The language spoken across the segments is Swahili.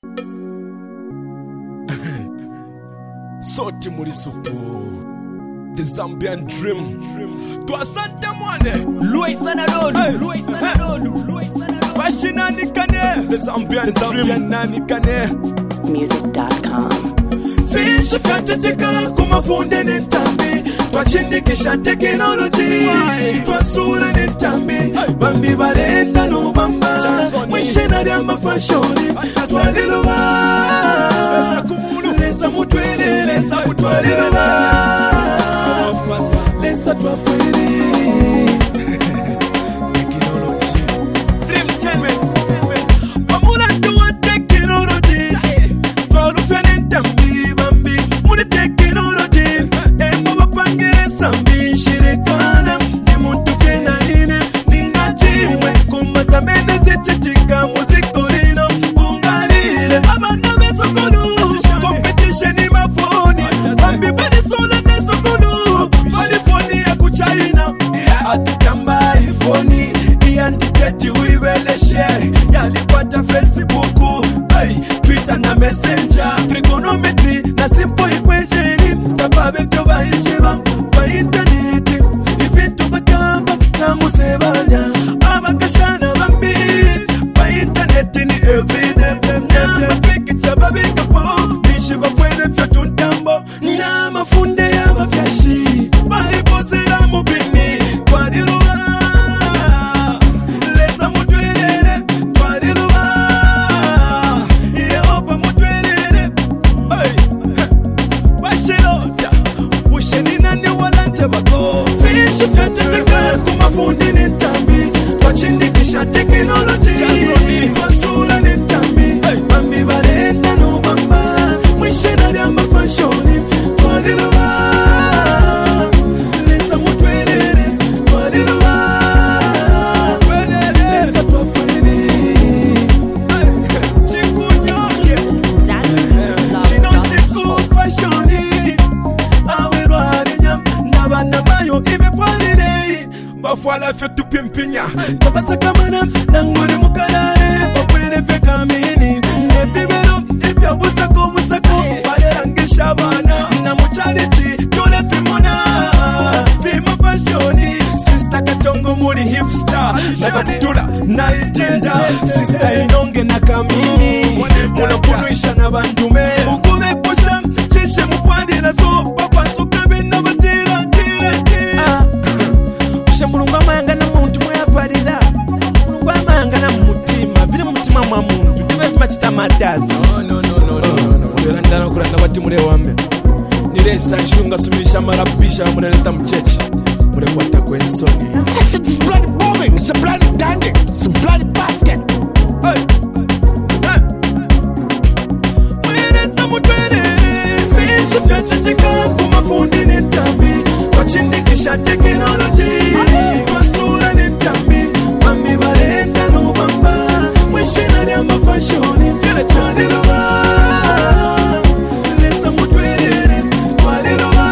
Soti muri supu The Zambian Dream Twasante mwane Luisana Lolu Bashina nikane The Zambian Dream Music.com. Fish fyatetika kumafunde n'entambi twachindikisha tekinoloji twasura n'entambi bambi balenda n'obamba mwishena ly'amafashoni twaliroba lesa mutwerere twaliroba lesa twafwere Yalikwata Facebook, Twitter na Messenger, trigonometry na simple equation. Tababe byo bayishiba kwa internet. Ifintu bagamba tamusebanya abakashana bambi kwa internet ni everyday. Picture babika po nishiba fwele fya tuntambo na mafunde y'abafyashi bayipozera mu bini twadiro kumafundi n'entambi twachindikisha tekinoloji twasura n'entambi bambi balenda n'obamba mwishena ly'amafashoni twaliroba lesa mutwerere twaliroba lesa twafwere shino shiko fashoni awerwarinya n'abana bayo imefwarire bafwala fe tupimpinya tabasaka mana nangore mukalare bafwere fe kamini nefibero ifya busako barangisha abana na mucharichi tole fimona fimo fashoni sister katongo muri hipster nakatula na itenda sister inonge na kamini munapunuisha na bandume ukube pusha chishe mufandira so papa sukabe na batira mulungu amanga na muntu mwavalira mulungu amanga na mutima vile mutima mwa muntu ndive vimachita madazi ndana kulanda bati mule wambe niresa nshunga sumisha marabisha muneleta mchechi mule kwata kwensoni some bloody bombing, some bloody danding, some bloody basket. Mweleza mutwere fish fyachitika kumafundi n'entambi twachindikisha tekinoloji twasura n'entambi bambi balenda n'obamba mwishena ly'amafashoni twaliroba lesa mutwerere twaliroba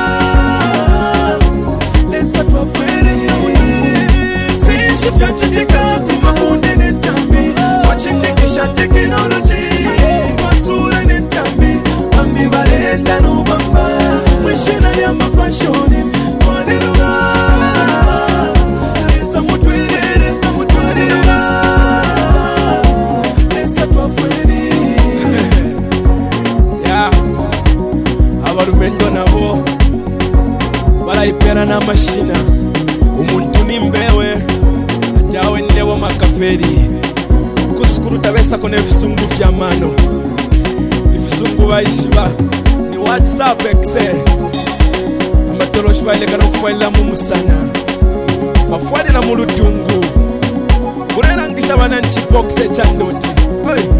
lesa twafwere fish fyachitika kumafundi n'entambi twachindikisha tekinoloji twasura n'entambi bambi balenda n'obamba mwishena ly'amafashoni abarumendo nabo barayipera n'amashina umuntu nimbewe atawe ndebo makaferi kusukuru tabesa kone visungu vya mano visungu baishiba ni WhatsApp exe amatoroshi bailekana kufaila mu musana bafwali na mulutungu kurerangisha bana nchi boxe cha ndoti